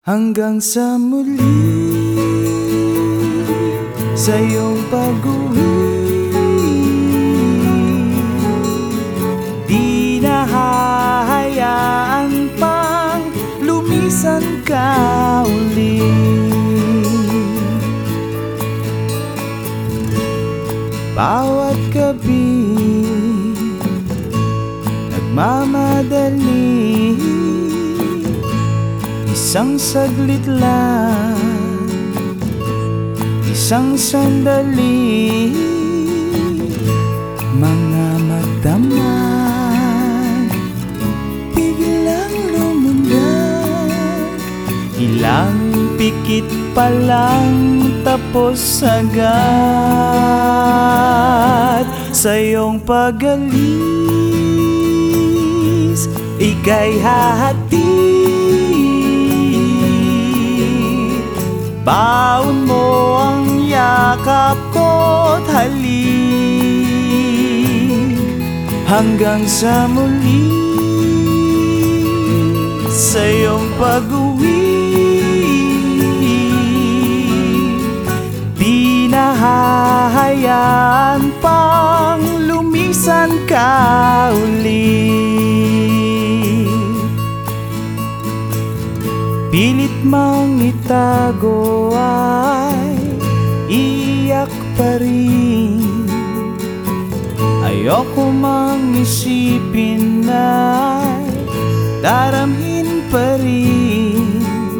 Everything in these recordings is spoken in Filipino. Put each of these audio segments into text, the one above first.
Hanggang sa muli, sa iyong pag-uwi, di na hahayaan pang lumisan ka uli. Bawat gabi nagmamadali, isang saglit lang, isang sandali, mga magdamag biglang lumundag. Ilang pikit pa lang tapos agad. Sa iyong pag-alis, ika'y hahati. Baon mo ang yakap ko't halik. Hanggang sa muli, sa iyong pag-uwi, di na hahayaan pang lumisan ka uli. Pilit mang itago ay iyak pa rin. Ayoko mang isipin ay daramhin pa rin.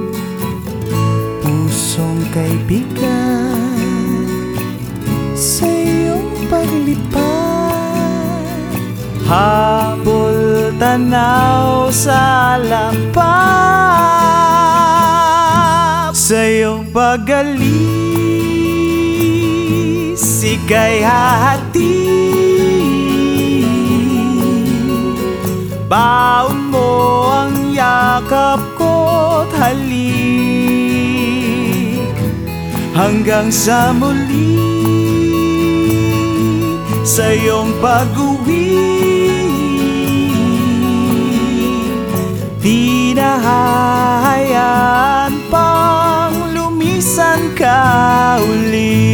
Pusong kaibigan, sa iyong paglipad, habol tanaw sa lapad. Sa iyong pag-alis, ika'y hahati. Baon mo ang yakap ko't halik. Hanggang sa muli, sa iyong pag-uwi, di na hahayaan pang lumisan ka uli.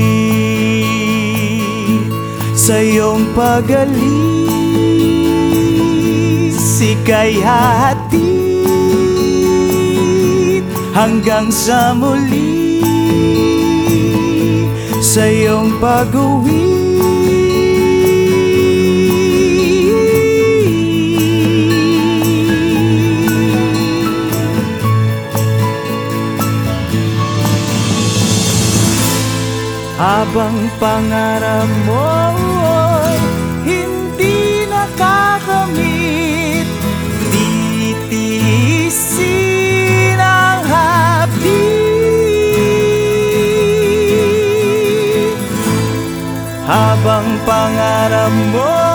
Sa iyong pag-alis, ika'y hahatid. Hanggang sa muli, sa iyong pag-uwi, habang pangarap mo'y hindi nakakamit, titiisin ang hapdi. Habang pangarap mo